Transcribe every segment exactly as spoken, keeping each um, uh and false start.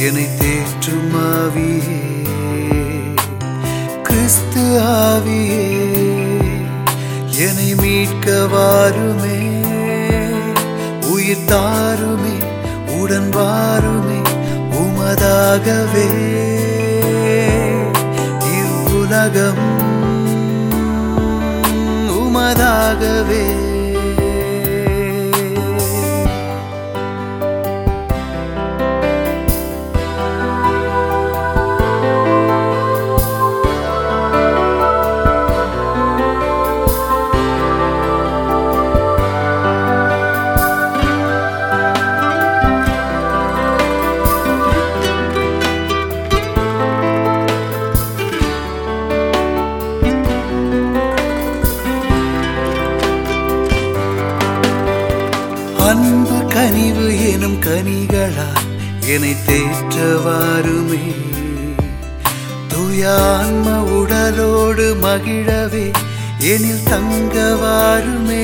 என்னை தேற்றும் ஆவியே, கிறிஸ்து ஆவியே, என்னை மீட்க வாருமே, உயிர் தாருமே, உடன் வாருமே, உமதாகவே இவ்வுலகம் உமதாகவே. அன்பு கனிவு எனும் கனிகளால் என்னை தேற்றவாருமே, தூயான்ம உடலோடு மகிழவே எனில் தங்கவாருமே.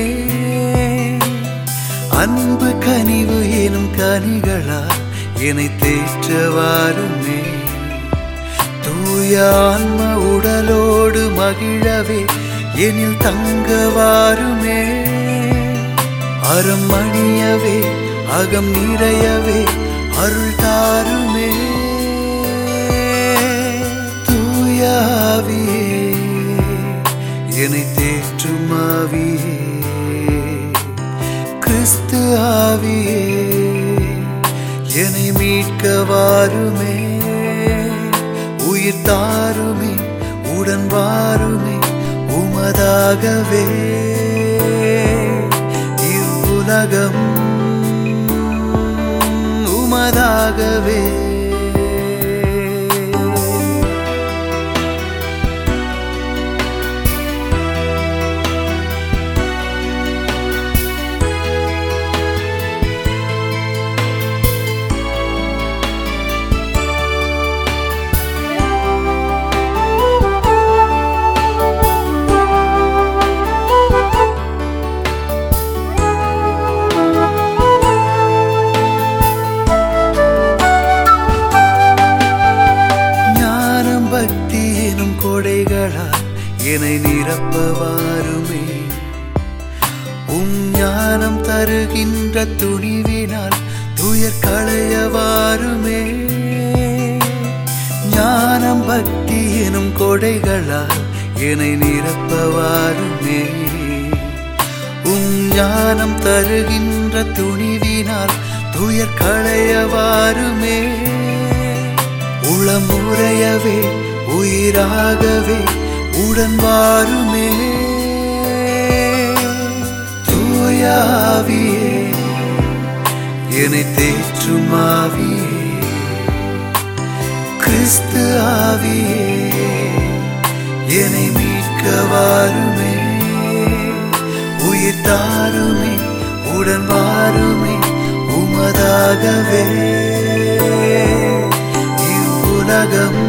அன்பு கனிவு எனும் கனிகளால் என்னை தேற்றவாருமே, தூயான்ம உடலோடு மகிழவே எனில் தங்கவாருமே. அறம் அணியவே அகம் நிறையவே அருள் தாருமே, தூய ஆவியே, என்னை தேற்றும் ஆவியே, கிறிஸ்து ஆவியே, என்னை மீட்க வாருமே, உயிர் தாருமே, உடன் வாருமே, உமதாகவே உலகம் உமதாகவே. கொடைகளால் என்னை நிரப்பவாருமே, உம் ஞானம் தருகின்ற துணிவினால் துயர் களையவாருமே. ஞானம் பக்தி எனும் கொடைகளால் என்னை நிரப்பவாருமே, உம் ஞானம் தருகின்ற துணிவினால் துயர் களையவாருமே. உளமுறையவே உயிராகவே உடன் வாருமே, தூய ஆவியே, என்னை தேற்றும் ஆவியே, கிறிஸ்து ஆவியே, என்னை மீட்க வாருமே, உயிர் தாருமே, உடன் வாருமே, உமதாகவே இவ்வுலகம்